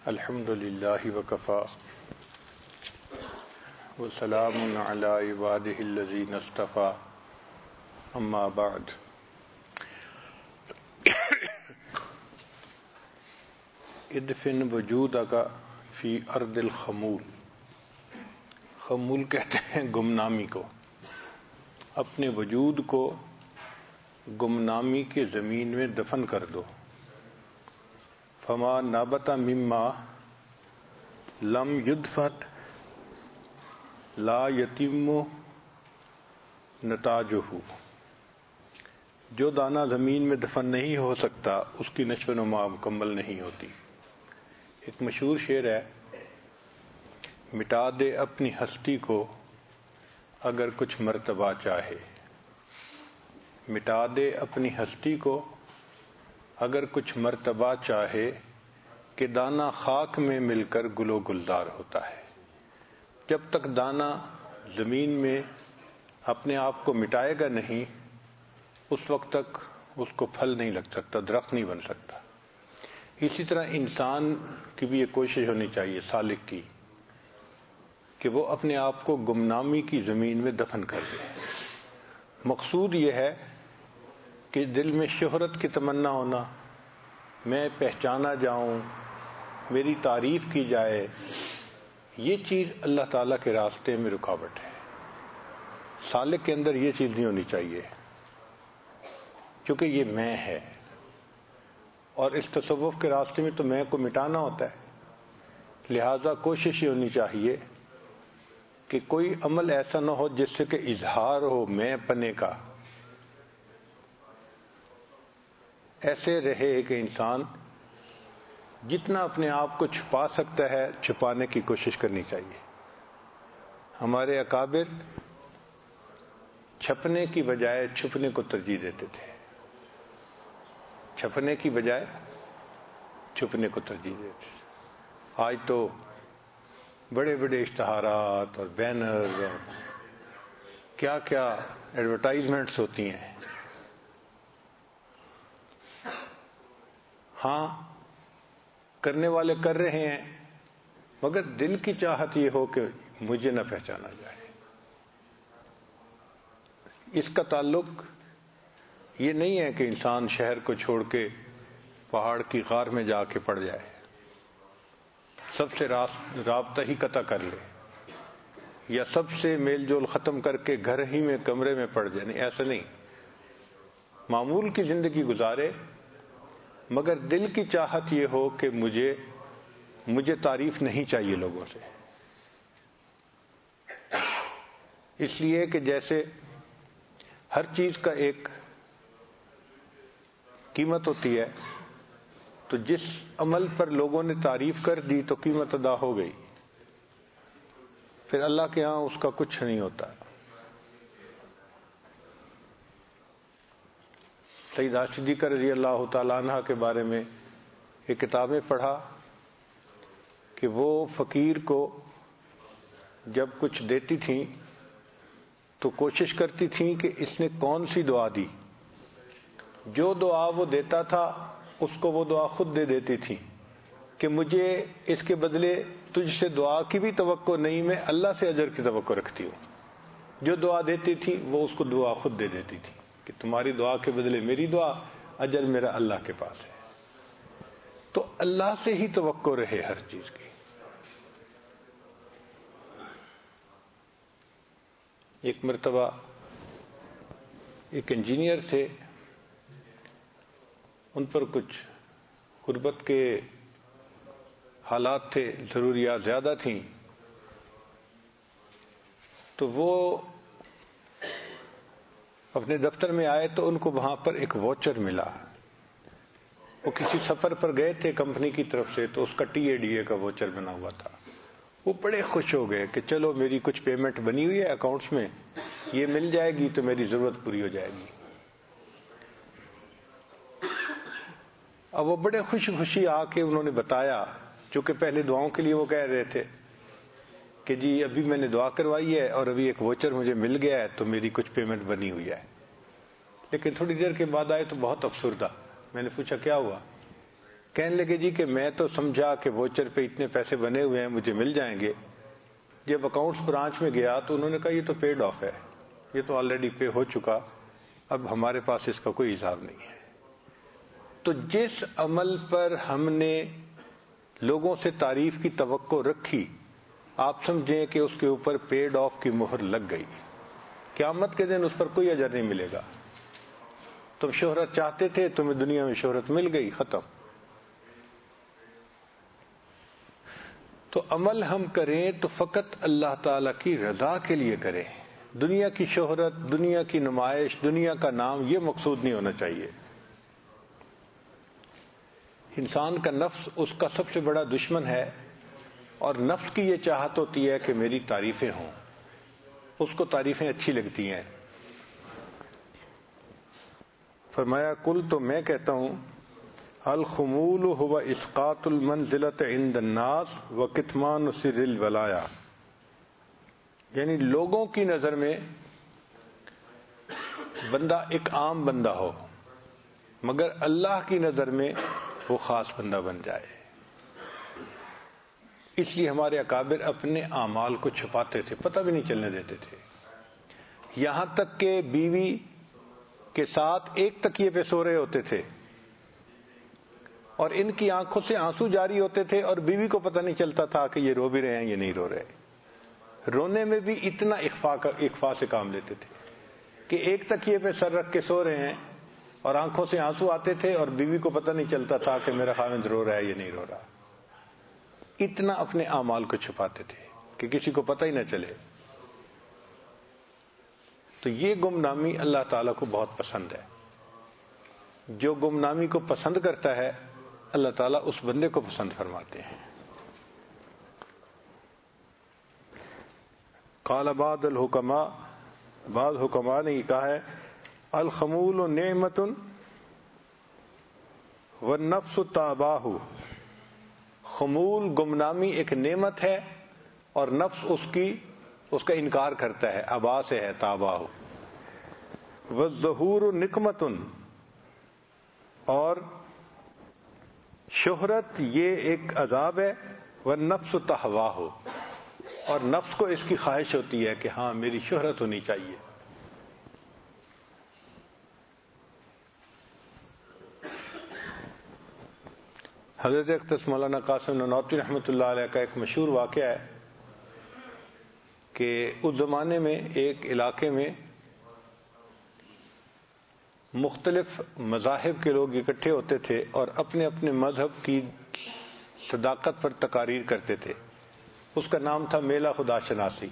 الحمد للہ وکفا وسلام علی عبادہ الذین اصطفی اما بعد. ادفن وجودک فی ارض الخمول. خمول کہتے ہیں گمنامی کو. اپنے وجود کو گمنامی کے زمین میں دفن کر دو. فما نبت مما لم یدفن لا یتم نتاجہ. جو دانہ زمین میں دفن نہیں ہو سکتا اس کی نشو و نما مکمل نہیں ہوتی. ایک مشہور شعر ہے، مٹا دے اپنی ہستی کو اگر کچھ مرتبہ چاہے. مٹا دے اپنی ہستی کو اگر کچھ مرتبہ چاہے، کہ دانہ خاک میں مل کر گل و گلزار ہوتا ہے. جب تک دانہ زمین میں اپنے آپ کو مٹائے گا نہیں، اس وقت تک اس کو پھل نہیں لگ سکتا، درخت نہیں بن سکتا. اسی طرح انسان کی بھی یہ کوشش ہونی چاہیے سالک کی کہ وہ اپنے آپ کو گمنامی کی زمین میں دفن کر دے. مقصود یہ ہے کہ دل میں شہرت کی تمنا ہونا، میں پہچانا جاؤں، میری تعریف کی جائے، یہ چیز اللہ تعالیٰ کے راستے میں رکاوٹ ہے. سالک کے اندر یہ چیز نہیں ہونی چاہیے، کیونکہ یہ میں ہے، اور اس تصوف کے راستے میں تو میں کو مٹانا ہوتا ہے. لہذا کوشش یہ ہونی چاہیے کہ کوئی عمل ایسا نہ ہو جس سے کہ اظہار ہو میں پنے کا. ایسے رہے کہ انسان جتنا اپنے آپ کو چھپا سکتا ہے چھپانے کی کوشش کرنی چاہیے. ہمارے اکابر چھپنے کی بجائے چھپنے کو ترجیح دیتے تھے. چھپنے کی بجائے چھپنے کو ترجیح دیتے تھے. آج تو بڑے بڑے اشتہارات اور بینر اور کیا کیا ایڈورٹائزمنٹس ہوتی ہیں. ہاں کرنے والے کر رہے ہیں، مگر دل کی چاہت یہ ہو کہ مجھے نہ پہچانا جائے. اس کا تعلق یہ نہیں ہے کہ انسان شہر کو چھوڑ کے پہاڑ کی غار میں جا کے پڑ جائے، سب سے رابطہ ہی قطع کر لے، یا سب سے میل جول ختم کر کے گھر ہی میں کمرے میں پڑ جائے. نہیں، ایسا نہیں. معمول کی زندگی گزارے، مگر دل کی چاہت یہ ہو کہ مجھے تعریف نہیں چاہیے لوگوں سے. اس لیے کہ جیسے ہر چیز کا ایک قیمت ہوتی ہے، تو جس عمل پر لوگوں نے تعریف کر دی تو قیمت ادا ہو گئی، پھر اللہ کے ہاں اس کا کچھ نہیں ہوتا. سیدہ صدیقہ رضی اللہ تعالیٰ عنہ کے بارے میں ایک کتاب میں پڑھا کہ وہ فقیر کو جب کچھ دیتی تھیں تو کوشش کرتی تھیں کہ اس نے کون سی دعا دی. جو دعا وہ دیتا تھا اس کو وہ دعا خود دے دیتی تھی کہ مجھے اس کے بدلے تجھ سے دعا کی بھی توقع نہیں، میں اللہ سے اجر کی توقع رکھتی ہوں. جو دعا دیتی تھی وہ اس کو دعا خود دے دیتی تھی کہ تمہاری دعا کے بدلے میری دعا، اجر میرا اللہ کے پاس ہے. تو اللہ سے ہی توقع رہے ہر چیز کی. ایک مرتبہ ایک انجینئر تھے، ان پر کچھ غربت کے حالات تھے، ضروریات زیادہ تھیں، تو وہ اپنے دفتر میں آئے تو ان کو وہاں پر ایک واچر ملا. وہ کسی سفر پر گئے تھے کمپنی کی طرف سے، تو اس کا TADA کا واچر بنا ہوا تھا. وہ بڑے خوش ہو گئے کہ چلو میری کچھ پیمنٹ بنی ہوئی ہے اکاؤنٹس میں، یہ مل جائے گی تو میری ضرورت پوری ہو جائے گی. اب وہ بڑے خوشی خوشی آ کے انہوں نے بتایا، چونکہ پہلے دعاؤں کے لیے وہ کہہ رہے تھے کہ جی ابھی میں نے دعا کروائی ہے اور ابھی ایک واچر مجھے مل گیا ہے تو میری کچھ پیمنٹ بنی ہوئی ہے. لیکن تھوڑی دیر کے بعد آئے تو بہت افسردہ. میں نے پوچھا کیا ہوا؟ کہنے لگے جی کہ میں تو سمجھا کہ ووچر پہ اتنے پیسے بنے ہوئے ہیں مجھے مل جائیں گے. جب اکاؤنٹس برانچ میں گیا تو انہوں نے کہا یہ تو پیڈ آف ہے, یہ تو آلریڈی پے ہو چکا, اب ہمارے پاس اس کا کوئی حساب نہیں ہے. تو جس عمل پر ہم نے لوگوں سے تعریف کی توقع رکھی, آپ سمجھیں کہ اس کے اوپر پیڈ آف کی مہر لگ گئی, قیامت کے دن اس پر کوئی اجر نہیں ملے گا. تم شہرت چاہتے تھے, تمہیں دنیا میں شہرت مل گئی, ختم. تو عمل ہم کریں تو فقط اللہ تعالی کی رضا کے لیے کریں. دنیا کی شہرت, دنیا کی نمائش, دنیا کا نام, یہ مقصود نہیں ہونا چاہیے. انسان کا نفس اس کا سب سے بڑا دشمن ہے, اور نفس کی یہ چاہت ہوتی ہے کہ میری تعریفیں ہوں, اس کو تعریفیں اچھی لگتی ہیں. فرمایا کل تو میں کہتا ہوں الخمول هو اسقاط المنزلۃ عند الناس وکتمان سر الولایا, یعنی لوگوں کی نظر میں بندہ ایک عام بندہ ہو, مگر اللہ کی نظر میں وہ خاص بندہ بن جائے. اس لیے ہمارے اکابر اپنے اعمال کو چھپاتے تھے, پتہ بھی نہیں چلنے دیتے تھے. یہاں تک کہ بیوی کے ساتھ ایک تکیے پہ سو رہے ہوتے تھے اور ان کی آنکھوں سے آنسو جاری ہوتے تھے, اور بیوی کو پتہ نہیں چلتا تھا کہ یہ رو بھی رہے ہیں یہ نہیں رو رہے. رونے میں بھی اتنا اخفا سے کام لیتے تھے کہ ایک تکیے پہ سر رکھ کے سو رہے ہیں اور آنکھوں سے آنسو آتے تھے, اور بیوی کو پتہ نہیں چلتا تھا کہ میرا خاوند رو رہا ہے یہ نہیں رو رہا. اتنا اپنے اعمال کو چھپاتے تھے کہ کسی کو پتہ ہی نہ چلے. تو یہ گمنامی اللہ تعالیٰ کو بہت پسند ہے. جو گمنامی کو پسند کرتا ہے اللہ تعالیٰ اس بندے کو پسند فرماتے ہیں. قال بعض الحکماء, بعض حکماء نے یہ کہا ہے الخمول نعمت والنفس تاباہ, خمول گمنامی ایک نعمت ہے اور نفس اس کا انکار کرتا ہے, ابا سے ہے تاباہ. والظہور نقمت, اور شہرت یہ ایک عذاب ہے. والنفس تہواہ, اور نفس کو اس کی خواہش ہوتی ہے کہ ہاں میری شہرت ہونی چاہیے. حضرت اقدس مولانا قاسم نانوتوی رحمۃ اللہ علیہ کا ایک مشہور واقعہ ہے کہ اس زمانے میں ایک علاقے میں مختلف مذاہب کے لوگ اکٹھے ہوتے تھے اور اپنے اپنے مذہب کی صداقت پر تقاریر کرتے تھے. اس کا نام تھا میلہ خدا شناسی.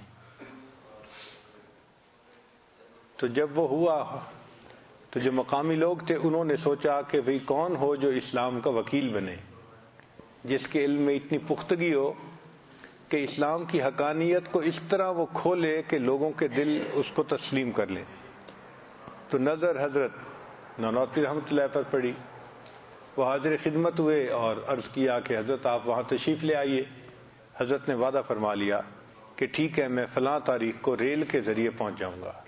تو جب وہ ہوا تو جو مقامی لوگ تھے انہوں نے سوچا کہ بھئی کون ہو جو اسلام کا وکیل بنے, جس کے علم میں اتنی پختگی ہو کہ اسلام کی حقانیت کو اس طرح وہ کھولے کہ لوگوں کے دل اس کو تسلیم کر لیں. تو نظر حضرت نانوتوی رحمۃ اللہ پر پڑی. وہ حاضر خدمت ہوئے اور عرض کیا کہ حضرت آپ وہاں تشریف لے آئیے. حضرت نے وعدہ فرما لیا کہ ٹھیک ہے میں فلاں تاریخ کو ریل کے ذریعے پہنچ جاؤں گا.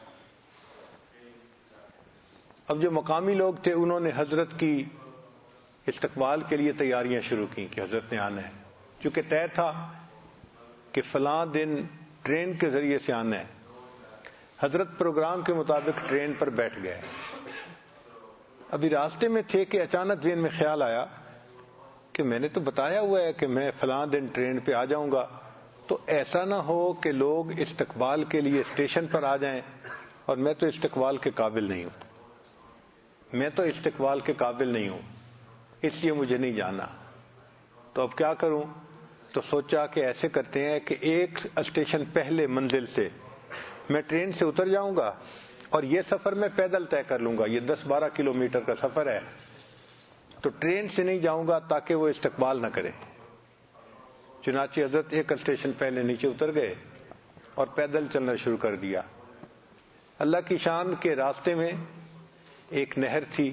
اب جو مقامی لوگ تھے انہوں نے حضرت کی استقبال کے لیے تیاریاں شروع کی کہ حضرت نے آنا ہے, چونکہ طے تھا کہ فلاں دن ٹرین کے ذریعے سے آنا ہے. حضرت پروگرام کے مطابق ٹرین پر بیٹھ گئے. ابھی راستے میں تھے کہ اچانک ذہن میں خیال آیا کہ میں نے تو بتایا ہوا ہے کہ میں فلاں دن ٹرین پہ آ جاؤں گا, تو ایسا نہ ہو کہ لوگ استقبال کے لیے اسٹیشن پر آ جائیں اور میں تو استقبال کے قابل نہیں ہوں, میں تو استقبال کے قابل نہیں ہوں, اس لیے مجھے نہیں جانا. تو اب کیا کروں؟ تو سوچا کہ ایسے کرتے ہیں کہ ایک اسٹیشن پہلے منزل سے میں ٹرین سے اتر جاؤں گا اور یہ سفر میں پیدل طے کر لوں گا. یہ 10-12 کلومیٹر کا سفر ہے, تو ٹرین سے نہیں جاؤں گا تاکہ وہ استقبال نہ کرے. چنانچہ حضرت ایک اسٹیشن پہلے نیچے اتر گئے اور پیدل چلنا شروع کر دیا. اللہ کی شان کے راستے میں ایک نہر تھی,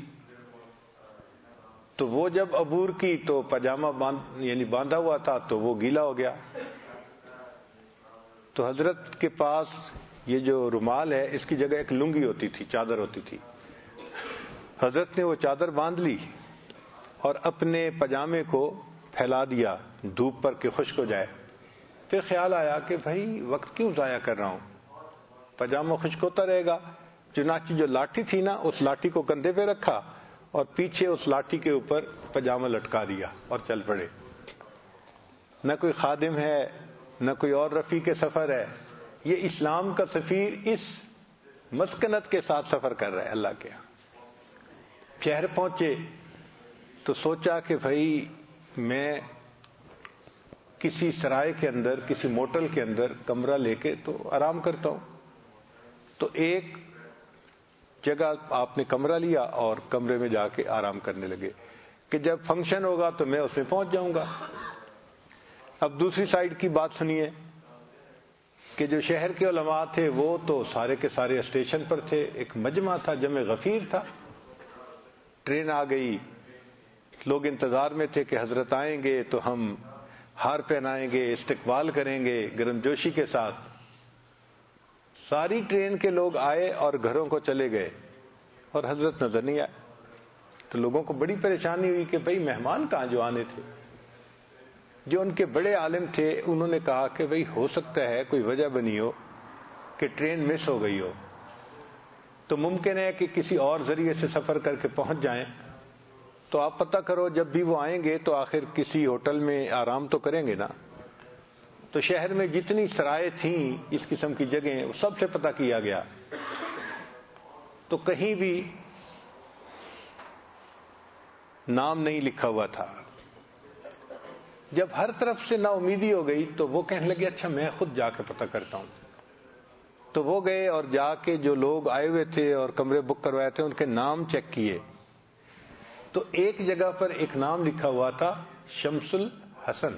تو وہ جب عبور کی تو پاجامہ باندھا ہوا تھا تو وہ گیلا ہو گیا. تو حضرت کے پاس یہ جو رومال ہے اس کی جگہ ایک لنگی ہوتی تھی, چادر ہوتی تھی. حضرت نے وہ چادر باندھ لی اور اپنے پاجامے کو پھیلا دیا دھوپ پر کہ خشک ہو جائے. پھر خیال آیا کہ بھائی وقت کیوں ضائع کر رہا ہوں, پاجامہ خشک ہوتا رہے گا. چنانچہ جو لاٹھی تھی نا, اس لاٹھی کو کندھے پہ رکھا اور پیچھے اس لاٹھی کے اوپر پاجامہ لٹکا دیا اور چل پڑے. نہ کوئی خادم ہے, نہ کوئی اور رفیق سفر ہے, یہ اسلام کا سفیر اس مسکنت کے ساتھ سفر کر رہا ہے اللہ کے. شہر پہنچے تو سوچا کہ بھائی میں کسی سرائے کے اندر, کسی موٹل کے اندر کمرہ لے کے تو آرام کرتا ہوں. تو ایک جگہ آپ نے کمرہ لیا اور کمرے میں جا کے آرام کرنے لگے کہ جب فنکشن ہوگا تو میں اس میں پہنچ جاؤں گا. اب دوسری سائیڈ کی بات سنیے کہ جو شہر کے علماء تھے وہ تو سارے کے سارے اسٹیشن پر تھے. ایک مجمع تھا, جمع غفیر تھا. ٹرین آ گئی, لوگ انتظار میں تھے کہ حضرت آئیں گے تو ہم ہار پہنائیں گے, استقبال کریں گے گرم جوشی کے ساتھ. ساری ٹرین کے لوگ آئے اور گھروں کو چلے گئے اور حضرت نظر نہیں آئے. تو لوگوں کو بڑی پریشانی ہوئی کہ بھئی مہمان کہاں جو آنے تھے. جو ان کے بڑے عالم تھے انہوں نے کہا کہ بھئی ہو سکتا ہے کوئی وجہ بنی ہو کہ ٹرین مس ہو گئی ہو, تو ممکن ہے کہ کسی اور ذریعے سے سفر کر کے پہنچ جائیں. تو آپ پتہ کرو جب بھی وہ آئیں گے تو آخر کسی ہوٹل میں آرام تو کریں گے نا. تو شہر میں جتنی سرائے تھیں اس قسم کی جگہیں, وہ سب سے پتہ کیا گیا تو کہیں بھی نام نہیں لکھا ہوا تھا. جب ہر طرف سے نا امیدی ہو گئی تو وہ کہنے لگے اچھا میں خود جا کے پتہ کرتا ہوں. تو وہ گئے اور جا کے جو لوگ آئے ہوئے تھے اور کمرے بک کروائے تھے ان کے نام چیک کیے. تو ایک جگہ پر ایک نام لکھا ہوا تھا شمس الحسن,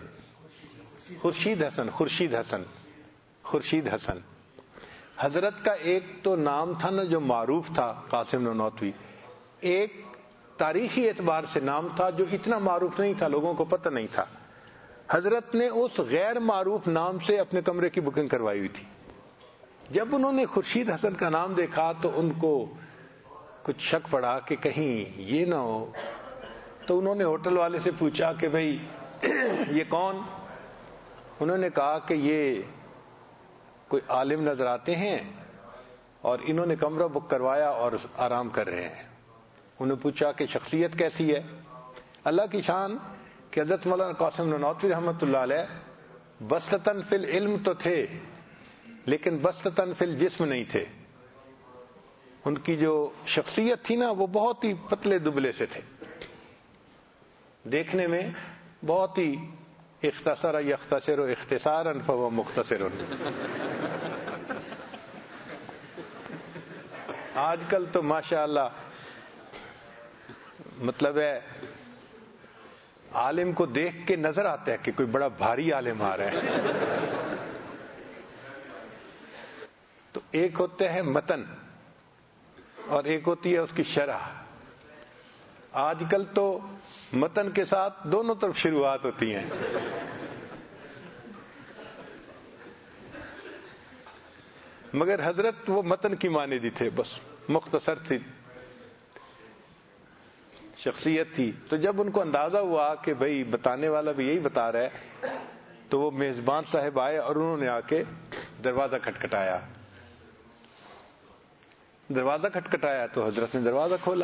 خورشید حسن. حضرت کا ایک تو نام تھا نا جو معروف تھا قاسم نانوتوی, ایک تاریخی اعتبار سے نام تھا جو اتنا معروف نہیں تھا, لوگوں کو پتہ نہیں تھا. حضرت نے اس غیر معروف نام سے اپنے کمرے کی بکنگ کروائی ہوئی تھی. جب انہوں نے خورشید حسن کا نام دیکھا تو ان کو کچھ شک پڑا کہ کہیں یہ نہ ہو. تو انہوں نے ہوٹل والے سے پوچھا کہ بھئی یہ کون؟ انہوں نے کہا کہ یہ کوئی عالم نظر آتے ہیں اور انہوں نے کمرہ بک کروایا اور آرام کر رہے ہیں. انہوں نے پوچھا کہ شخصیت کیسی ہے؟ اللہ کی شان کہ حضرت مولانا قاسم نانوتوی رحمۃ اللہ علیہ بسطتاً فی العلم تو تھے لیکن بسطتاً فی الجسم نہیں تھے. ان کی جو شخصیت تھی نا وہ بہت ہی پتلے دبلے سے تھے, دیکھنے میں بہت ہی اختصر یختصر اختصارا فهو مختصر. آج کل تو ماشاءاللہ مطلب ہے عالم کو دیکھ کے نظر آتا ہے کہ کوئی بڑا بھاری عالم آ رہا ہے. تو ایک ہوتا ہے متن اور ایک ہوتی ہے اس کی شرح. آج کل تو متن کے ساتھ دونوں طرف شروعات ہوتی ہیں. مگر حضرت وہ متن کی مانندی تھے, بس مختصر تھی شخصیت تھی. تو جب ان کو اندازہ ہوا کہ بھئی بتانے والا بھی یہی بتا رہا ہے تو وہ میزبان صاحب آئے اور انہوں نے آ کے دروازہ کھٹکھٹایا. تو حضرت نے دروازہ کھولا.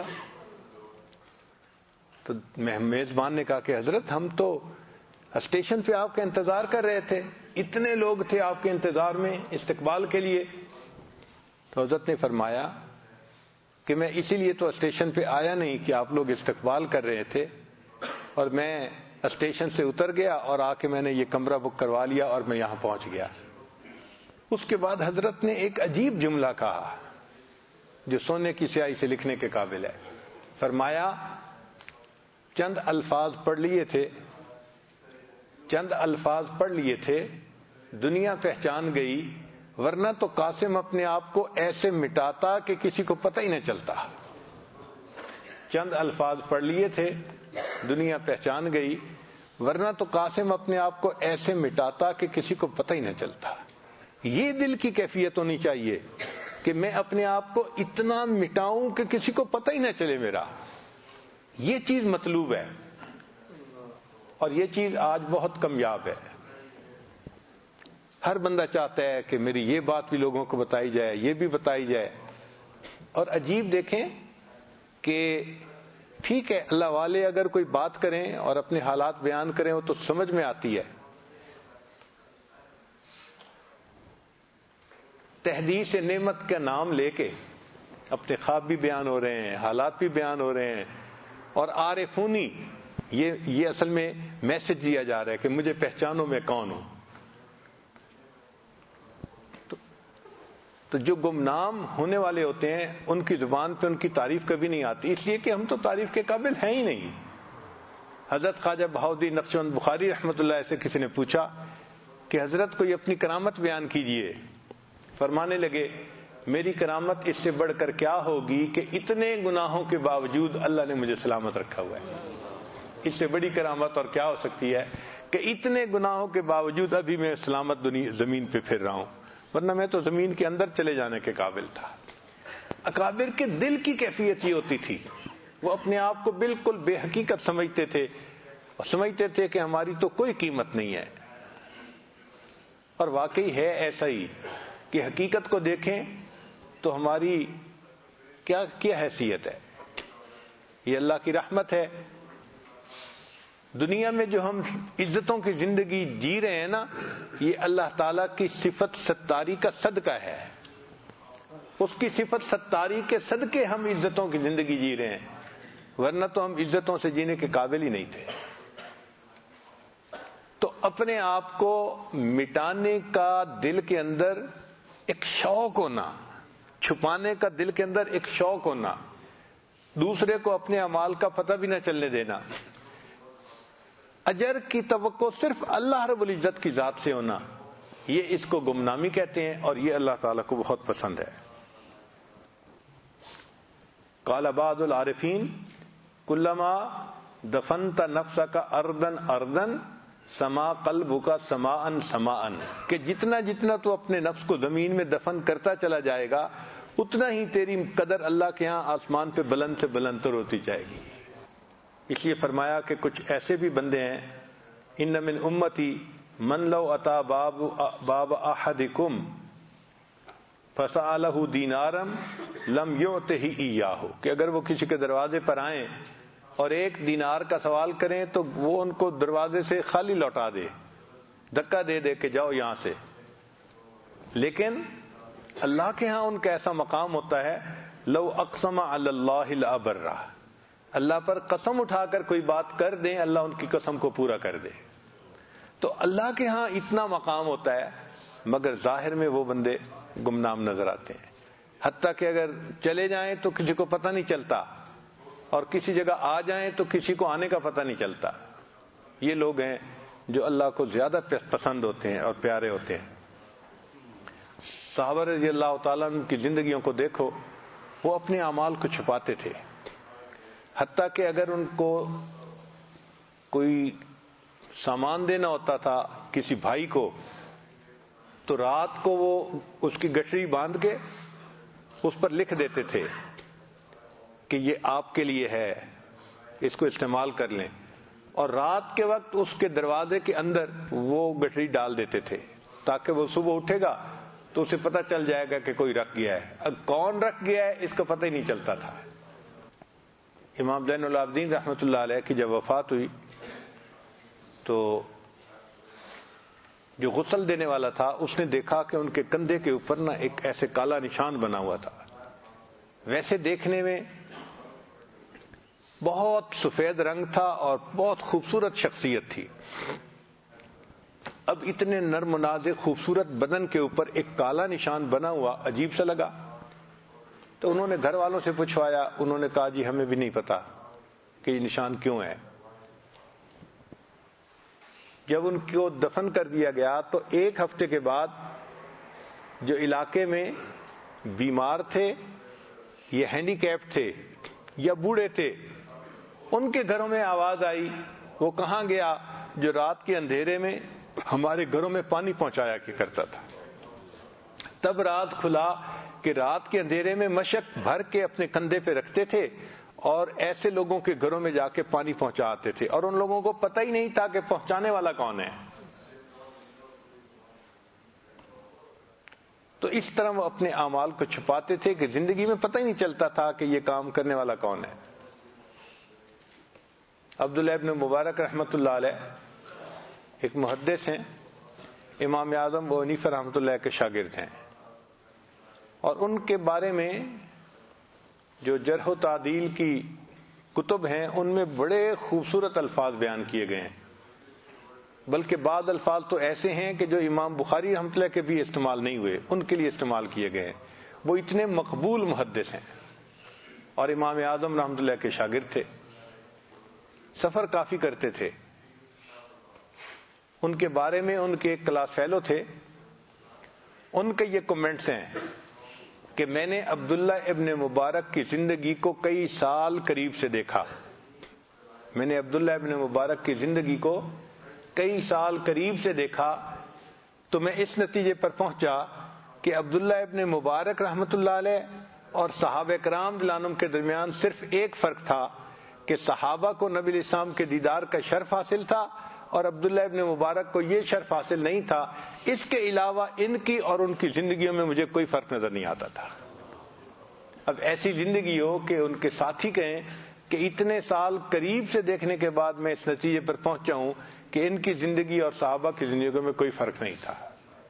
تو میزبان نے کہا کہ حضرت ہم تو اسٹیشن پہ آپ کا انتظار کر رہے تھے, اتنے لوگ تھے آپ کے انتظار میں استقبال کے لیے. تو حضرت نے فرمایا کہ میں اسی لیے تو اسٹیشن پہ آیا نہیں کہ آپ لوگ استقبال کر رہے تھے, اور میں اسٹیشن سے اتر گیا اور آ کے میں نے یہ کمرہ بک کروا لیا اور میں یہاں پہنچ گیا. اس کے بعد حضرت نے ایک عجیب جملہ کہا جو سونے کی سیاہی سے لکھنے کے قابل ہے. فرمایا چند الفاظ پڑھ لیے تھے دنیا پہچان گئی, ورنہ تو قاسم اپنے آپ کو ایسے مٹاتا کہ کسی کو پتہ ہی نہ چلتا. چند الفاظ پڑھ لیے تھے دنیا پہچان گئی, ورنہ تو قاسم اپنے آپ کو ایسے مٹاتا کہ کسی کو پتہ ہی نہ چلتا. یہ دل کی کیفیت ہونی چاہیے کہ میں اپنے آپ کو اتنا مٹاؤں کہ کسی کو پتہ ہی نہ چلے میرا. یہ چیز مطلوب ہے. اور یہ چیز آج بہت کمیاب ہے. ہر بندہ چاہتا ہے کہ میری یہ بات بھی لوگوں کو بتائی جائے, یہ بھی بتائی جائے. اور عجیب دیکھیں کہ ٹھیک ہے اللہ والے اگر کوئی بات کریں اور اپنے حالات بیان کریں وہ تو سمجھ میں آتی ہے. تحدیث نعمت کا نام لے کے اپنے خواب بھی بیان ہو رہے ہیں, حالات بھی بیان ہو رہے ہیں, اور عارفونی یہ اصل میں میسج دیا جا رہا ہے کہ مجھے پہچانو میں کون ہوں. تو جو گمنام ہونے والے ہوتے ہیں ان کی زبان پہ ان کی تعریف کبھی نہیں آتی, اس لیے کہ ہم تو تعریف کے قابل ہیں ہی نہیں. حضرت خواجہ بہاؤالدین نقشبند بخاری رحمۃ اللہ سے کسی نے پوچھا کہ حضرت کوئی اپنی کرامت بیان کیجئے. فرمانے لگے میری کرامت اس سے بڑھ کر کیا ہوگی کہ اتنے گناہوں کے باوجود اللہ نے مجھے سلامت رکھا ہوا ہے. اس سے بڑی کرامت اور کیا ہو سکتی ہے کہ اتنے گناہوں کے باوجود ابھی میں سلامت زمین پہ پھر رہا ہوں, ورنہ میں تو زمین کے اندر چلے جانے کے قابل تھا. اکابر کے دل کی کیفیت یہ ہوتی تھی, وہ اپنے آپ کو بالکل بے حقیقت سمجھتے تھے اور سمجھتے تھے کہ ہماری تو کوئی قیمت نہیں ہے. اور واقعی ہے ایسا ہی کہ حقیقت کو دیکھیں تو ہماری کیا حیثیت ہے. یہ اللہ کی رحمت ہے. دنیا میں جو ہم عزتوں کی زندگی جی رہے ہیں نا, یہ اللہ تعالیٰ کی صفت ستاری کا صدقہ ہے. اس کی صفت ستاری کے صدقے ہم عزتوں کی زندگی جی رہے ہیں, ورنہ تو ہم عزتوں سے جینے کے قابل ہی نہیں تھے. تو اپنے آپ کو مٹانے کا دل کے اندر ایک شوق ہونا, چھپانے کا دل کے اندر ایک شوق ہونا, دوسرے کو اپنے اعمال کا پتہ بھی نہ چلنے دینا, اجر کی توقع صرف اللہ رب العزت کی ذات سے ہونا, یہ اس کو گمنامی کہتے ہیں اور یہ اللہ تعالیٰ کو بہت پسند ہے. قال بعض العارفین کلما دفنت نفسک اردن اردن سما قلبک سماء سماء, کہ جتنا تو اپنے نفس کو زمین میں دفن کرتا چلا جائے گا اتنا ہی تیری قدر اللہ کے ہاں آسمان پہ بلند سے بلند تر ہوتی جائے گی. اس لیے فرمایا کہ کچھ ایسے بھی بندے ہیں, ان من امتی من لو اتا باب احدکم فسألہ دینارا لم یعطہ ایاہ, کہ اگر وہ کسی کے دروازے پر آئیں اور 1 دینار کا سوال کریں تو وہ ان کو دروازے سے خالی لوٹا دے, دھکا دے دے کہ جاؤ یہاں سے. لیکن اللہ کے ہاں ان کا ایسا مقام ہوتا ہے, لو اقسم علی اللہ لابرہ, اللہ پر قسم اٹھا کر کوئی بات کر دیں اللہ ان کی قسم کو پورا کر دے. تو اللہ کے ہاں اتنا مقام ہوتا ہے, مگر ظاہر میں وہ بندے گمنام نظر آتے ہیں. حتیٰ کہ اگر چلے جائیں تو کسی کو پتہ نہیں چلتا, اور کسی جگہ آ جائیں تو کسی کو آنے کا پتہ نہیں چلتا. یہ لوگ ہیں جو اللہ کو زیادہ پسند ہوتے ہیں اور پیارے ہوتے ہیں. صحابہ رضی اللہ تعالیٰ عنہ کی زندگیوں کو دیکھو, وہ اپنے اعمال کو چھپاتے تھے. حتیٰ کہ اگر ان کو کوئی سامان دینا ہوتا تھا کسی بھائی کو, تو رات کو وہ اس کی گٹھڑی باندھ کے اس پر لکھ دیتے تھے کہ یہ آپ کے لیے ہے, اس کو استعمال کر لیں, اور رات کے وقت اس کے دروازے کے اندر وہ گٹھڑی ڈال دیتے تھے تاکہ وہ صبح اٹھے گا تو اسے پتہ چل جائے گا کہ کوئی رکھ گیا ہے. اب کون رکھ گیا ہے اس کا پتہ ہی نہیں چلتا تھا. امام زین العابدین رحمۃ اللہ علیہ کی جب وفات ہوئی تو جو غسل دینے والا تھا اس نے دیکھا کہ ان کے کندھے کے اوپر نا ایک ایسے کالا نشان بنا ہوا تھا. ویسے دیکھنے میں بہت سفید رنگ تھا اور بہت خوبصورت شخصیت تھی. اب اتنے نرم و نازک خوبصورت بدن کے اوپر ایک کالا نشان بنا ہوا عجیب سا لگا. تو انہوں نے گھر والوں سے پوچھوایا, انہوں نے کہا جی ہمیں بھی نہیں پتا کہ یہ نشان کیوں ہے. جب ان کو دفن کر دیا گیا تو 1 ہفتے کے بعد جو علاقے میں بیمار تھے, یہ ہینڈی کیپ تھے یا بوڑھے تھے, ان کے گھروں میں آواز آئی, وہ کہاں گیا جو رات کے اندھیرے میں ہمارے گھروں میں پانی پہنچایا کرتا تھا. تب راز کھلا کہ رات کے اندھیرے میں مشک بھر کے اپنے کندھے پہ رکھتے تھے اور ایسے لوگوں کے گھروں میں جا کے پانی پہنچاتے تھے اور ان لوگوں کو پتہ ہی نہیں تھا کہ پہنچانے والا کون ہے. تو اس طرح وہ اپنے اعمال کو چھپاتے تھے کہ زندگی میں پتہ ہی نہیں چلتا تھا کہ یہ کام کرنے والا کون ہے. عبداللہ ابن مبارک رحمۃ اللہ علیہ ایک محدث ہیں، امام اعظم ابو حنیفہ رحمۃ اللہ کے شاگرد ہیں، اور ان کے بارے میں جو جرح و تعدیل کی کتب ہیں ان میں بڑے خوبصورت الفاظ بیان کیے گئے ہیں، بلکہ بعض الفاظ تو ایسے ہیں کہ جو امام بخاری رحمۃ اللہ کے بھی استعمال نہیں ہوئے، ان کے لیے استعمال کیے گئے ہیں. وہ اتنے مقبول محدث ہیں اور امام اعظم رحمۃ اللہ کے شاگرد تھے، سفر کافی کرتے تھے. ان کے بارے میں ان کے ایک کلاس فیلو تھے، ان کے یہ کمنٹس ہیں کہ میں نے عبداللہ ابن مبارک کی زندگی کو کئی سال قریب سے دیکھا. میں نے عبداللہ ابن مبارک کی زندگی کو کئی سال قریب سے دیکھا تو میں اس نتیجے پر پہنچا کہ عبداللہ ابن مبارک رحمۃ اللہ علیہ اور صحابہ کرام رضی اللہ عنہم کے درمیان صرف ایک فرق تھا کہ صحابہ کو نبی علیہ السلام کے دیدار کا شرف حاصل تھا اور عبداللہ ابن مبارک کو یہ شرف حاصل نہیں تھا. اس کے علاوہ ان کی اور ان کی زندگیوں میں مجھے کوئی فرق نظر نہیں آتا تھا. اب ایسی زندگی ہو کہ ان کے ساتھی کہیں کہ اتنے سال قریب سے دیکھنے کے بعد میں اس نتیجے پر پہنچا ہوں کہ ان کی زندگی اور صحابہ کی زندگیوں میں کوئی فرق نہیں تھا.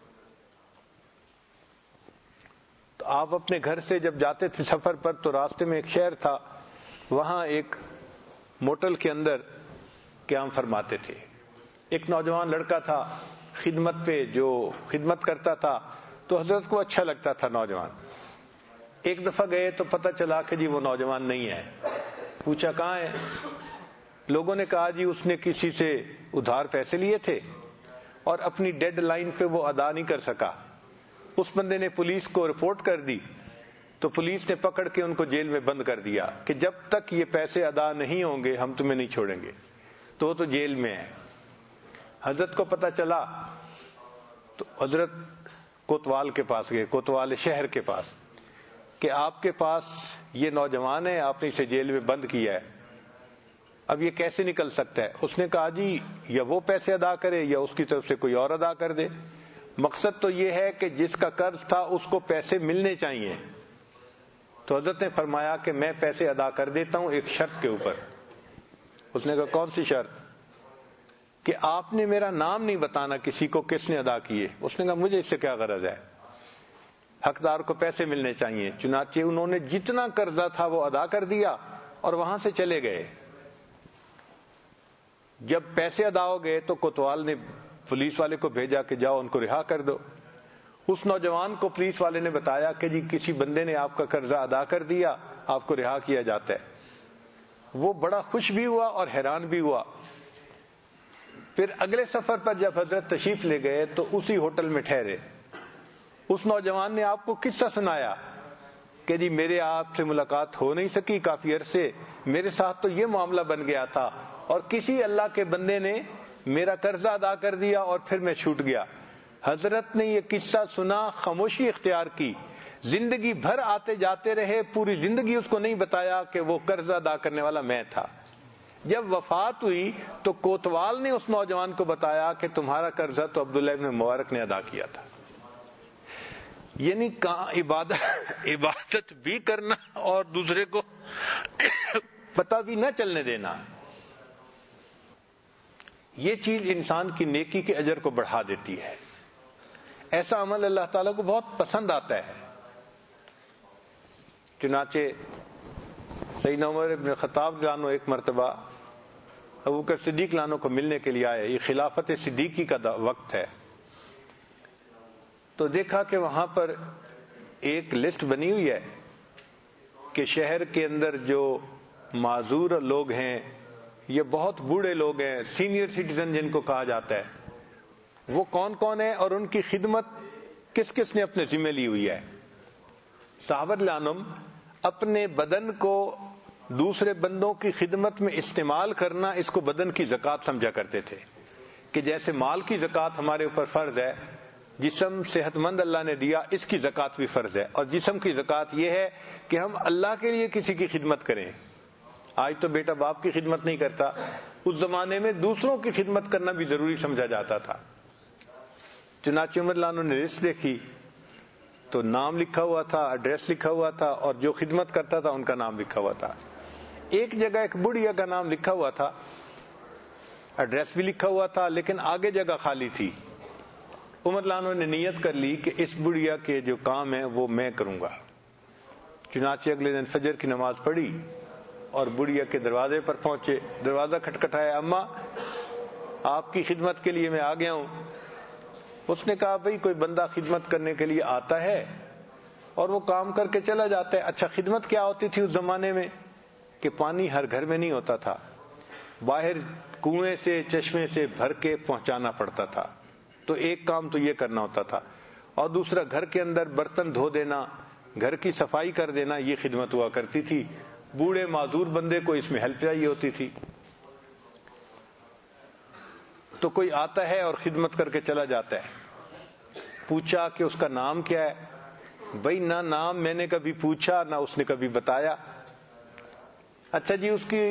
تو آپ اپنے گھر سے جب جاتے تھے سفر پر تو راستے میں ایک شہر تھا، وہاں ایک موٹل کے اندر قیام فرماتے تھے. ایک نوجوان لڑکا تھا خدمت پہ جو خدمت کرتا تھا، تو حضرت کو اچھا لگتا تھا نوجوان. ایک دفعہ گئے تو پتہ چلا کہ جی وہ نوجوان نہیں ہے. پوچھا کہاں ہے؟ لوگوں نے کہا جی اس نے کسی سے ادھار پیسے لیے تھے اور اپنی ڈیڈ لائن پہ وہ ادا نہیں کر سکا. اس بندے نے پولیس کو رپورٹ کر دی تو پولیس نے پکڑ کے ان کو جیل میں بند کر دیا کہ جب تک یہ پیسے ادا نہیں ہوں گے ہم تمہیں نہیں چھوڑیں گے. تو وہ تو جیل میں ہے. حضرت کو پتہ چلا تو حضرت کوتوال کے پاس گئے، کوتوال شہر کے پاس، کہ آپ کے پاس یہ نوجوان ہے، آپ نے اسے جیل میں بند کیا ہے، اب یہ کیسے نکل سکتا ہے؟ اس نے کہا جی یا وہ پیسے ادا کرے یا اس کی طرف سے کوئی اور ادا کر دے. مقصد تو یہ ہے کہ جس کا قرض تھا اس کو پیسے ملنے چاہیے. تو حضرت نے فرمایا کہ میں پیسے ادا کر دیتا ہوں ایک شرط کے اوپر. اس نے کہا کون سی شرط؟ کہ آپ نے میرا نام نہیں بتانا کسی کو کس نے ادا کیے. اس نے کہا مجھے اس سے کیا غرض ہے، حقدار کو پیسے ملنے چاہیے. چنانچہ انہوں نے جتنا قرضہ تھا وہ ادا کر دیا اور وہاں سے چلے گئے. جب پیسے ادا ہو گئے تو کوتوال نے پولیس والے کو بھیجا کہ جاؤ ان کو رہا کر دو. اس نوجوان کو پولیس والے نے بتایا کہ جی کسی بندے نے آپ کا قرضہ ادا کر دیا، آپ کو رہا کیا جاتا ہے. وہ بڑا خوش بھی ہوا اور حیران بھی ہوا. پھر اگلے سفر پر جب حضرت تشریف لے گئے تو اسی ہوٹل میں ٹھہرے. اس نوجوان نے آپ کو قصہ سنایا کہ جی میرے آپ سے ملاقات ہو نہیں سکی کافی عرصے، میرے ساتھ تو یہ معاملہ بن گیا تھا اور کسی اللہ کے بندے نے میرا قرضہ ادا کر دیا اور پھر میں چھوٹ گیا. حضرت نے یہ قصہ سنا، خاموشی اختیار کی، زندگی بھر آتے جاتے رہے، پوری زندگی اس کو نہیں بتایا کہ وہ قرضہ ادا کرنے والا میں تھا. جب وفات ہوئی تو کوتوال نے اس نوجوان کو بتایا کہ تمہارا قرضہ تو عبداللہ ابن مبارک نے ادا کیا تھا. یعنی عبادت بھی کرنا اور دوسرے کو پتہ بھی نہ چلنے دینا، یہ چیز انسان کی نیکی کے اجر کو بڑھا دیتی ہے. ایسا عمل اللہ تعالیٰ کو بہت پسند آتا ہے. چنانچہ سیدنا عمر ابن خطاب جانو ایک مرتبہ ابوبکر صدیق لانو کو ملنے کے لیے آئے. یہ خلافت صدیقی کا وقت ہے. تو دیکھا کہ وہاں پر ایک لسٹ بنی ہوئی ہے کہ شہر کے اندر جو معذور لوگ ہیں، یہ بہت بوڑھے لوگ ہیں، سینئر سٹیزن جن کو کہا جاتا ہے، وہ کون کون ہیں اور ان کی خدمت کس کس نے اپنے ذمہ لی ہوئی ہے. صحابہ رضوان اپنے بدن کو دوسرے بندوں کی خدمت میں استعمال کرنا، اس کو بدن کی زکوٰۃ سمجھا کرتے تھے کہ جیسے مال کی زکوٰۃ ہمارے اوپر فرض ہے، جسم صحت مند اللہ نے دیا، اس کی زکوٰۃ بھی فرض ہے. اور جسم کی زکوٰۃ یہ ہے کہ ہم اللہ کے لیے کسی کی خدمت کریں. آج تو بیٹا باپ کی خدمت نہیں کرتا، اس زمانے میں دوسروں کی خدمت کرنا بھی ضروری سمجھا جاتا تھا۔ چنانچہ عمر اللہ عنہ نے لسٹ دیکھی تو نام لکھا ہوا تھا، ایڈریس لکھا ہوا تھا، اور جو خدمت کرتا تھا ان کا نام لکھا ہوا تھا۔ ایک جگہ ایک بڑھیا کا نام لکھا ہوا تھا، ایڈریس بھی لکھا ہوا تھا، لیکن آگے جگہ خالی تھی۔ عمر اللہ عنہ نے نیت کر لی کہ اس بڑھیا کے جو کام ہے وہ میں کروں گا۔ چنانچہ اگلے دن فجر کی نماز پڑھی اور بڑھیا کے دروازے پر پہنچے، دروازہ کھٹکھٹایا، اماں آپ کی خدمت کے لیے میں آ گیا ہوں۔ اس نے کہا بھئی کوئی بندہ خدمت کرنے کے لیے آتا ہے اور وہ کام کر کے چلا جاتا ہے۔ اچھا خدمت کیا ہوتی تھی اس زمانے میں کہ پانی ہر گھر میں نہیں ہوتا تھا، باہر کنویں سے چشمے سے بھر کے پہنچانا پڑتا تھا، تو ایک کام تو یہ کرنا ہوتا تھا، اور دوسرا گھر کے اندر برتن دھو دینا، گھر کی صفائی کر دینا، یہ خدمت ہوا کرتی تھی۔ بوڑھے معذور بندے کو اس میں ہیلپ چاہیے ہوتی تھی، تو کوئی آتا ہے اور خدمت کر کے چلا جاتا ہے۔ پوچھا کہ اس کا نام کیا ہے؟ بھائی نہ نام میں نے کبھی پوچھا نہ اس نے کبھی بتایا۔ اچھا جی اس کی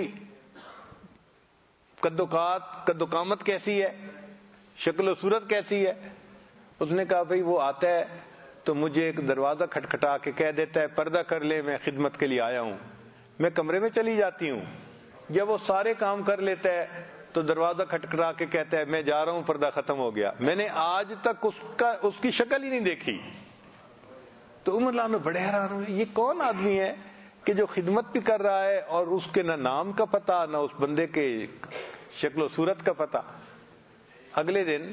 قد و قامت کیسی ہے، شکل و صورت کیسی ہے؟ اس نے کہا بھئی وہ آتا ہے تو مجھے ایک دروازہ کھٹکھٹا کے کہہ دیتا ہے پردہ کر لے، میں خدمت کے لیے آیا ہوں۔ میں کمرے میں چلی جاتی ہوں، جب وہ سارے کام کر لیتا ہے تو دروازہ کھٹکھٹا کے کہتا ہے میں جا رہا ہوں، پردہ ختم ہو گیا۔ میں نے آج تک اس کی شکل ہی نہیں دیکھی۔ تو عمر اللہ بڑے حیران ہوئے، یہ کون آدمی ہے کہ جو خدمت بھی کر رہا ہے اور اس کے نہ نام کا پتہ نہ اس بندے کے شکل و صورت کا پتہ۔ اگلے دن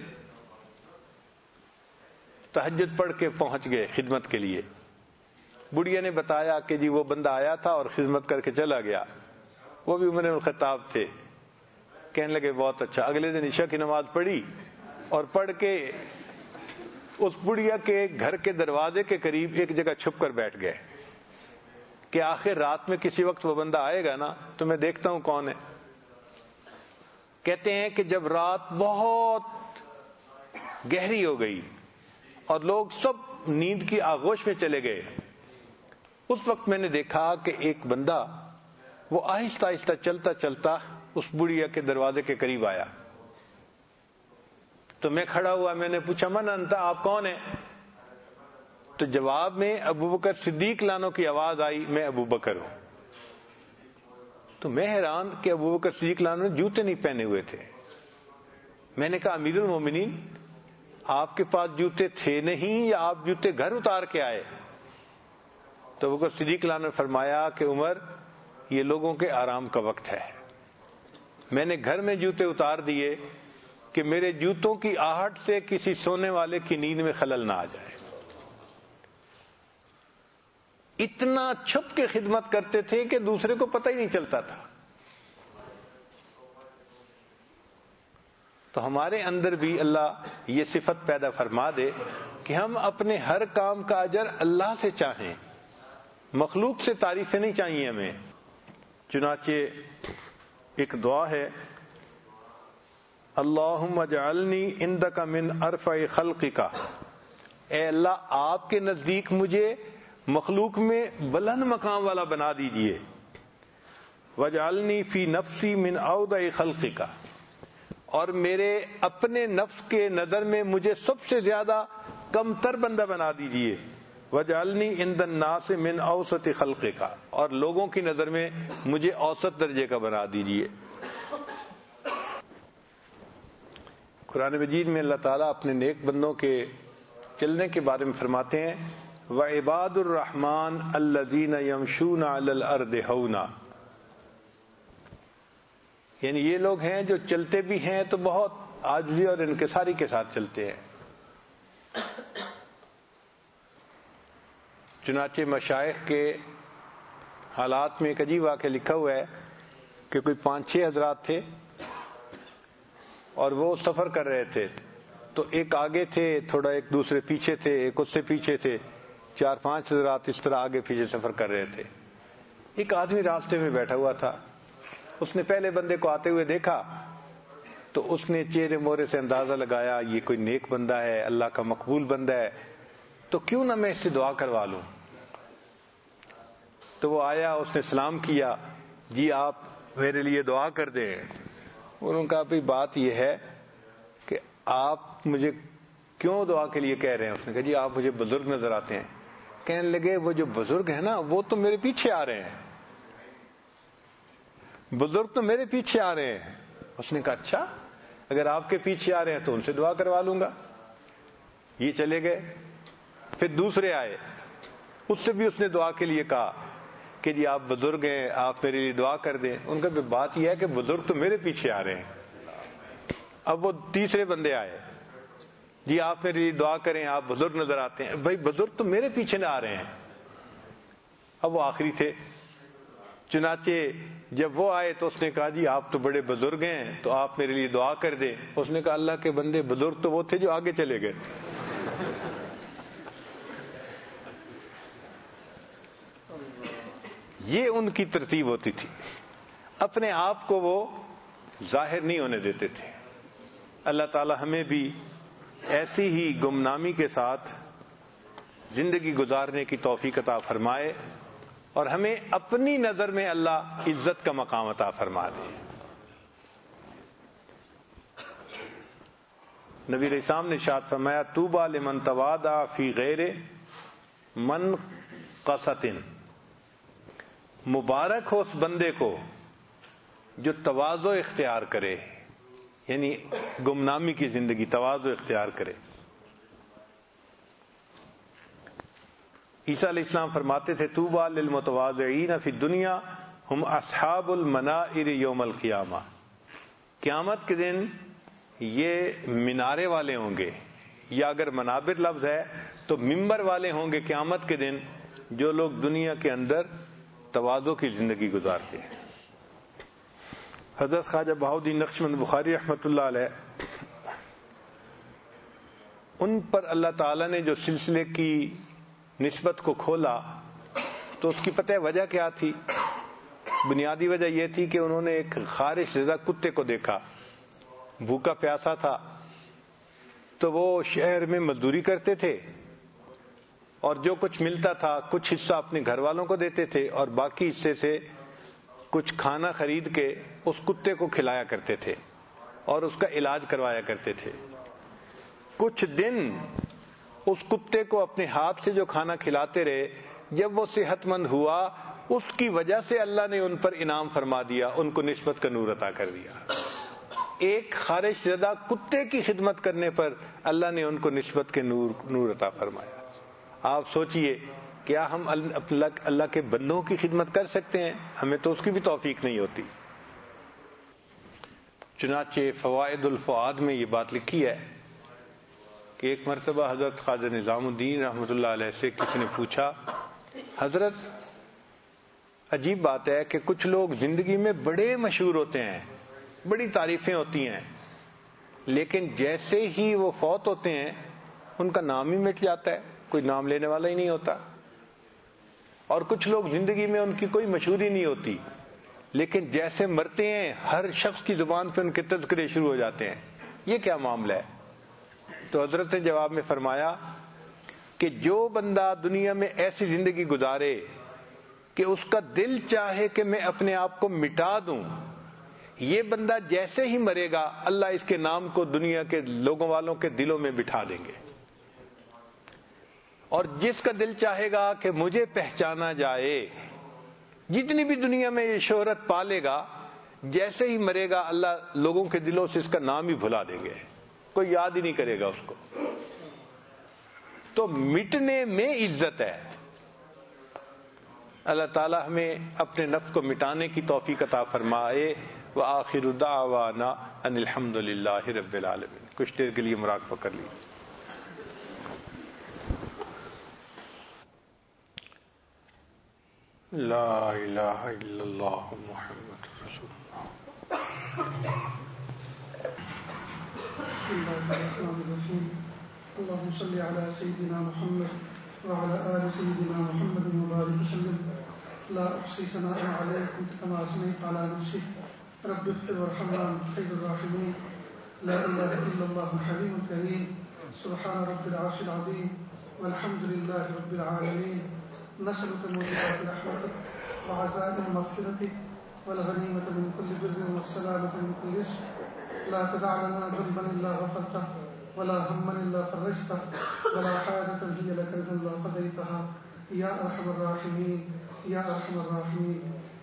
تہجد پڑھ کے پہنچ گئے خدمت کے لیے۔ بڑھیا نے بتایا کہ جی وہ بندہ آیا تھا اور خدمت کر کے چلا گیا، وہ بھی عمر الخطاب تھے۔ کہنے لگے بہت اچھا۔ اگلے دن عشاء کی نماز پڑھی اور پڑھ کے اس بڑھیا کے گھر کے دروازے کے قریب ایک جگہ چھپ کر بیٹھ گئے کہ آخر رات میں کسی وقت وہ بندہ آئے گا نا تو میں دیکھتا ہوں کون ہے۔ کہتے ہیں کہ جب رات بہت گہری ہو گئی اور لوگ سب نیند کی آغوش میں چلے گئے، اس وقت میں نے دیکھا کہ ایک بندہ وہ آہستہ آہستہ چلتا چلتا اس بڑھیا کے دروازے کے قریب آیا۔ تو میں کھڑا ہوا، میں نے پوچھا من انت، آپ کون ہیں؟ تو جواب میں ابو بکر صدیق لانو کی آواز آئی، میں ابو بکر ہوں۔ تو میں حیران کہ ابو بکر صدیق لانو نے جوتے نہیں پہنے ہوئے تھے۔ میں نے کہا امیر المومنین آپ کے پاس جوتے تھے نہیں یا آپ جوتے گھر اتار کے آئے؟ تو ابو بکر صدیق لانو نے فرمایا کہ عمر یہ لوگوں کے آرام کا وقت ہے، میں نے گھر میں جوتے اتار دیے کہ میرے جوتوں کی آہٹ سے کسی سونے والے کی نیند میں خلل نہ آ جائے۔ اتنا چھپ کے خدمت کرتے تھے کہ دوسرے کو پتہ ہی نہیں چلتا تھا۔ تو ہمارے اندر بھی اللہ یہ صفت پیدا فرما دے کہ ہم اپنے ہر کام کا اجر اللہ سے چاہیں، مخلوق سے تعریفیں نہیں چاہیے ہمیں۔ چنانچہ ایک دعا ہے اللہم اجعلنی عندک من ارفع خلقک، اے اللہ آپ کے نزدیک مجھے مخلوق میں بلند مقام والا بنا دیجئے، واجعلنی فی نفسی من اودع خلقک، اور میرے اپنے نفس کے نظر میں مجھے سب سے زیادہ کم تر بندہ بنا دیجئے، واجعلنی عند الناس من اوسط خلقک، اور لوگوں کی نظر میں مجھے اوسط درجے کا بنا دیجئے۔ قرآن مجید میں اللہ تعالیٰ اپنے نیک بندوں کے چلنے کے بارے میں فرماتے ہیں وَعِبَادُ الرَّحْمَنِ الَّذِينَ يَمْشُونَ عَلَى الْأَرْضِ هَوْنًا، یعنی یہ لوگ ہیں جو چلتے بھی ہیں تو بہت عاجزی اور انکساری کے ساتھ چلتے ہیں۔ چنانچہ مشائخ کے حالات میں ایک عجیب واقعہ لکھا ہوا ہے کہ کوئی 5-6 حضرات تھے اور وہ سفر کر رہے تھے، تو ایک آگے تھے، تھوڑا ایک دوسرے پیچھے تھے، ایک اس سے پیچھے تھے، 4-5 حضرات اس طرح آگے پیچھے سفر کر رہے تھے۔ ایک آدمی راستے میں بیٹھا ہوا تھا، اس نے پہلے بندے کو آتے ہوئے دیکھا تو اس نے چہرے مورے سے اندازہ لگایا یہ کوئی نیک بندہ ہے، اللہ کا مقبول بندہ ہے، تو کیوں نہ میں اس سے دعا کروا لوں۔ تو وہ آیا، اس نے سلام کیا، جی آپ میرے لیے دعا کر دیں. انہوں نے کہا بھئی بات یہ ہے کہ آپ مجھے کیوں دعا کے لیے کہہ رہے ہیں؟ اس نے کہا جی آپ مجھے بزرگ نظر آتے ہیں. کہنے لگے وہ جو بزرگ ہیں نا وہ تو میرے پیچھے آ رہے ہیں, بزرگ تو میرے پیچھے آ رہے ہیں. اس نے کہا اچھا اگر آپ کے پیچھے آ رہے ہیں تو ان سے دعا کروا لوں گا. یہ چلے گئے. پھر دوسرے آئے, اس سے بھی اس نے دعا کے لیے کہا کہ جی آپ بزرگ ہیں آپ میرے لیے دعا کر دیں. ان کا بات یہ ہے کہ بزرگ تو میرے پیچھے آ رہے ہیں. اب وہ تیسرے بندے آئے, جی آپ میرے لیے دعا کریں آپ بزرگ نظر آتے ہیں. بھائی بزرگ تو میرے پیچھے نہ آ رہے ہیں. اب وہ آخری تھے. چنانچہ جب وہ آئے تو اس نے کہا جی آپ تو بڑے بزرگ ہیں تو آپ میرے لیے دعا کر دیں. اس نے کہا اللہ کے بندے بزرگ تو وہ تھے جو آگے چلے گئے. یہ ان کی ترتیب ہوتی تھی. اپنے آپ کو وہ ظاہر نہیں ہونے دیتے تھے. اللہ تعالی ہمیں بھی ایسی ہی گمنامی کے ساتھ زندگی گزارنے کی توفیق عطا فرمائے اور ہمیں اپنی نظر میں اللہ عزت کا مقام عطا فرما دے. نبی علیہ السلام نے ارشاد فرمایا طوبی لمن تواضع فی غیر منقصۃ, مبارک ہو اس بندے کو جو تواضع اختیار کرے, یعنی گمنامی کی زندگی تواضع اختیار کرے. عیسیٰ علیہ السلام فرماتے تھے طوبی للمتواضعین فی الدنیا ہم اصحاب المنائر یوم القیامہ, قیامت کے دن یہ مینارے والے ہوں گے, یا اگر منابر لفظ ہے تو ممبر والے ہوں گے قیامت کے دن جو لوگ دنیا کے اندر تواضع کی زندگی گزارتے ہیں. حضرت خواجہ بہاؤالدین نقشبند بخاری رحمۃ اللہ علیہ, ان پر اللہ تعالی نے جو سلسلے کی نسبت کو کھولا تو اس کی پتہ وجہ کیا تھی؟ بنیادی وجہ یہ تھی کہ انہوں نے ایک خارش زدہ کتے کو دیکھا, بھوکا پیاسا تھا, تو وہ شہر میں مزدوری کرتے تھے اور جو کچھ ملتا تھا کچھ حصہ اپنے گھر والوں کو دیتے تھے اور باقی حصے سے کچھ کھانا خرید کے اس کتے کو کھلایا کرتے تھے اور اس کا علاج کروایا کرتے تھے. کچھ دن اس کتے کو اپنے ہاتھ سے جو کھانا کھلاتے رہے, جب وہ صحت مند ہوا اس کی وجہ سے اللہ نے ان پر انعام فرما دیا, ان کو نسبت کا نور عطا کر دیا. ایک خارش زدہ کتے کی خدمت کرنے پر اللہ نے ان کو نسبت کے نور عطا فرمایا. آپ سوچئے کیا ہم اللہ کے بندوں کی خدمت کر سکتے ہیں؟ ہمیں تو اس کی بھی توفیق نہیں ہوتی. چنانچہ فوائد الفؤاد میں یہ بات لکھی ہے کہ ایک مرتبہ حضرت خواجہ نظام الدین رحمۃ اللہ علیہ سے کسی نے پوچھا حضرت عجیب بات ہے کہ کچھ لوگ زندگی میں بڑے مشہور ہوتے ہیں, بڑی تعریفیں ہوتی ہیں, لیکن جیسے ہی وہ فوت ہوتے ہیں ان کا نام ہی مٹ جاتا ہے, کوئی نام لینے والا ہی نہیں ہوتا. اور کچھ لوگ زندگی میں ان کی کوئی مشہوری نہیں ہوتی, لیکن جیسے مرتے ہیں ہر شخص کی زبان پہ ان کے تذکرے شروع ہو جاتے ہیں. یہ کیا معاملہ ہے؟ تو حضرت نے جواب میں فرمایا کہ جو بندہ دنیا میں ایسی زندگی گزارے کہ اس کا دل چاہے کہ میں اپنے آپ کو مٹا دوں, یہ بندہ جیسے ہی مرے گا اللہ اس کے نام کو دنیا کے لوگوں والوں کے دلوں میں بٹھا دیں گے. اور جس کا دل چاہے گا کہ مجھے پہچانا جائے, جتنی بھی دنیا میں یہ شہرت پالے گا, جیسے ہی مرے گا اللہ لوگوں کے دلوں سے اس کا نام ہی بھلا دیں گے, کوئی یاد ہی نہیں کرے گا اس کو. تو مٹنے میں عزت ہے. اللہ تعالی ہمیں اپنے نفس کو مٹانے کی توفیق عطا فرمائے. وآخر دعوانا ان الحمد للہ رب العالمین. کچھ دیر کے لیے مراقبہ کر لیجیے. لا الہ الا اللہ محمد رسول اللہ. بسم الله الرحمن الرحيم. اللهم صل على سيدنا محمد وعلى آل سيدنا محمد وبارك وسلم. لا أحصي ثناء عليك كما أثنيت على نفسك رب اغفر وارحم وأنت خير الراحمين. لا إله إلا الله الحليم الكريم. سبحان رب العرش العظيم والحمد لله رب العالمين. نسألك موجبات رحمتك وعزائم مغفرتك والغنيمة من كل بر والسلامة من كل إثم لا تدع لنا ذنبا إلا غفرته ولا هما إلا فرجته ولا حاجة هي لك رضا إلا قضيتها يا أرحم الراحمين يا أرحم الراحمين.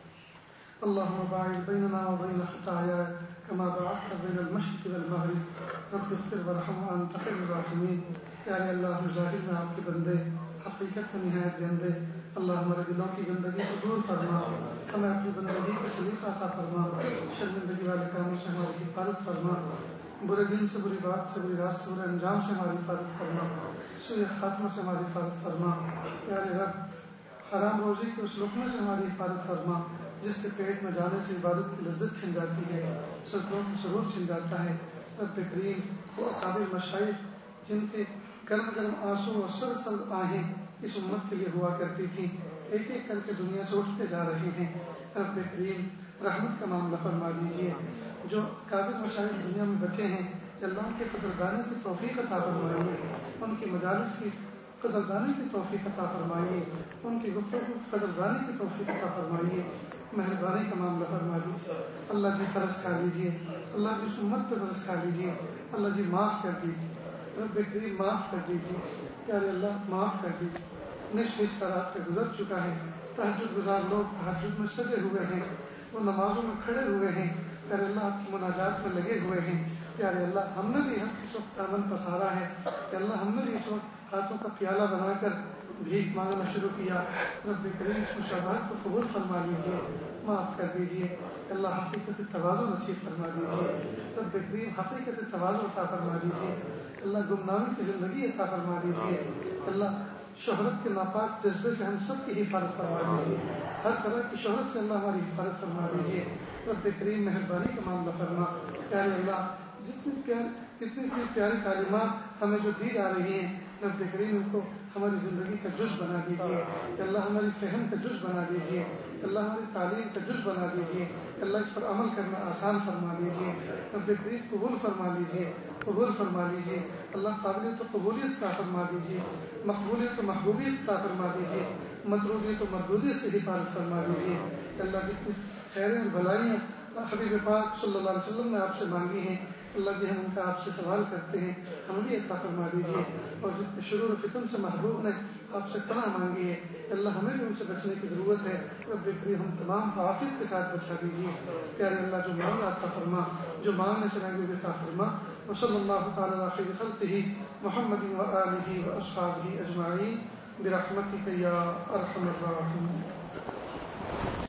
اللهم باعد بيننا وبين خطاياي كما باعدت بين المشرق والمغرب رب اغفر وارحم وأنت خير الراحمين. پیارے اللہ ظاہر میں آپ کے بندے حقیقت میں نہایت گندے، اللہ ہمارے دلوں کی گندگی کو دور فرما، ہمیں اپنی بندگی کا سلیقہ عطا فرما، شرمندگی والے کاموں سے ہماری حفاظت فرما، برے دن سے، بری بات سے، بری رات سے، برے انجام سے ہماری حفاظت فرما، سوء خاتمہ سے ہماری حفاظت فرما. پیارے رب حرام روزی کے اس لقمے سے ہماری حفاظت فرما جس کے پیٹ میں جانے سے عبادت کی لذت چھن جاتی ہے، سجدوں کی سرور چھن جاتا ہے. رب کریم وہ قابل مشائخ جن کے گرم گرم آنسو اور سرد سرد آہیں اس امت کے لیے ہوا کرتی تھی، ایک ایک کر کے دنیا سے اٹھتے جا رہے ہیں. رب کریم رحمت کا معاملہ فرما دیجیے. جو قابل مشائخ دنیا میں بچے ہیں اللہ ان کے قدردانی کی توفیق عطا فرمائیے، ان کی مجالس کی قدردانی کی توفیق عطا فرمائیے، ان کی گفتگو کی قدردانی کی توفیق عطا فرمائیے. مہربانی کا معاملہ فرما دیجیے. اللہ جی ترس کھا لیجیے، اللہ جی امت پہ ترس کھا لیجیے، اللہ جی معاف کر دیجیے. رب کریم معاف کر دیجیے. پیارے اللہ معاف کر دیجیے. نصف رات پہ گزر چکا ہے، تہجد گزار لوگ تہجد میں سجے ہوئے ہیں، وہ نمازوں میں کھڑے ہوئے ہیں، پیارے اللہ آپ کی مناجات میں لگے ہوئے ہیں. پیارے اللہ ہم نے بھی اس وقت دامن پسارا ہے کہ اللہ ہم نے بھی اس وقت ہاتھوں کا پیالہ بنا کر بھیک مانگنا شروع کیا. رب کریم اس مشابہت کو قبول فرما لیجیے، معاف کر دیجیے. اللہ حقیقت تواضع نصیب فرما دیجیے. رب کریم حقیقت تواضع عطا فرما دیجیے. اللہ گمنامی کی زندگی عطا فرما دیجیے. اللہ شہرت کے ناپاک جذبے سے ہم سب کی حفاظت فرما دیجیے. ہر طرح کی شہرت سے اللہ ہماری حفاظت فرما دیجیے. رب کریم مہربانی کا معاملہ فرما. پیارے اللہ کتنی پیاری تعلیمات ہمیں جو دی جا رہی ہیں رب کریم ان کو ہماری زندگی کا جز بنا دیجیے. اللہ ہماری فہم کا جز بنا دیجیے. اللہ ہماری تعلیم کا جز بنا دیجیے. اللہ اس پر عمل کرنا آسان فرما دیجیے. رب کریم قبول فرما لیجیے، قبول فرما لیجیے. اللہ قابلیت و قبولیت کا فرما دیجیے، مقبولیت و محبوبیت کا فرما دیجیے، مطلوبیت و مردودیت سے حفاظت فرما دیجیے. اللہ جتنی خیریں اور بھلائیاں حبیب پاک صلی اللہ علیہ وسلم نے آپ سے مانگی ہیں اللہ جی ہم ان کا آپ سے سوال کرتے ہیں، ہم بھی عطا فرما دیجیے. اور جتنے شرور و فتن سے محبوب نے آپ سے پناہ مانگی ہے اللہ ہمیں بھی ان سے بچنے کی ضرورت ہے. رب کریم ہم تمام کو عافیت کے ساتھ بچا دیجیے. پیارے اللہ جو مانگا عطا فرما، جو مانگنے چلیں گے عطا فرما. وصلی اللہ تعالی علی خیر خلقہ محمد وآلہ واصحابہ اجمعین برحمتک یا ارحم الراحمین.